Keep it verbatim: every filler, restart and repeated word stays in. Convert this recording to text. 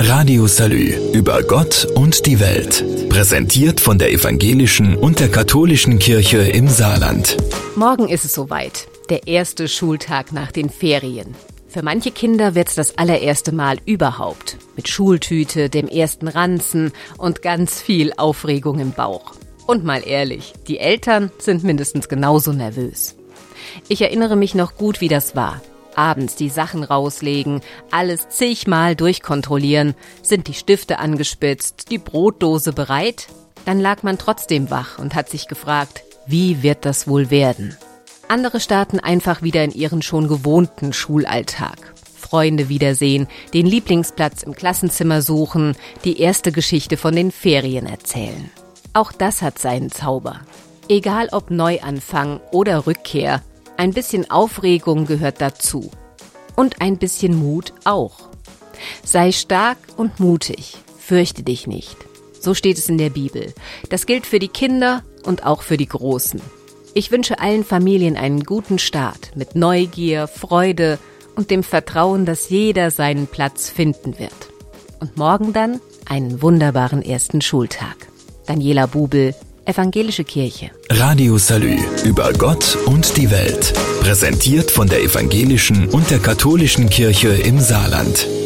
Radio Salü über Gott und die Welt. Präsentiert von der evangelischen und der katholischen Kirche im Saarland. Morgen ist es soweit. Der erste Schultag nach den Ferien. Für manche Kinder wird's das allererste Mal überhaupt. Mit Schultüte, dem ersten Ranzen und ganz viel Aufregung im Bauch. Und mal ehrlich, die Eltern sind mindestens genauso nervös. Ich erinnere mich noch gut, wie das war. Abends die Sachen rauslegen, alles zigmal durchkontrollieren. Sind die Stifte angespitzt, die Brotdose bereit? Dann lag man trotzdem wach und hat sich gefragt, wie wird das wohl werden? Andere starten einfach wieder in ihren schon gewohnten Schulalltag. Freunde wiedersehen, den Lieblingsplatz im Klassenzimmer suchen, die erste Geschichte von den Ferien erzählen. Auch das hat seinen Zauber. Egal ob Neuanfang oder Rückkehr, ein bisschen Aufregung gehört dazu. Und ein bisschen Mut auch. Sei stark und mutig, fürchte dich nicht. So steht es in der Bibel. Das gilt für die Kinder und auch für die Großen. Ich wünsche allen Familien einen guten Start mit Neugier, Freude und dem Vertrauen, dass jeder seinen Platz finden wird. Und morgen dann einen wunderbaren ersten Schultag. Daniela Bubel, Evangelische Kirche. Radio Salü über Gott und die Welt. Präsentiert von der evangelischen und der katholischen Kirche im Saarland.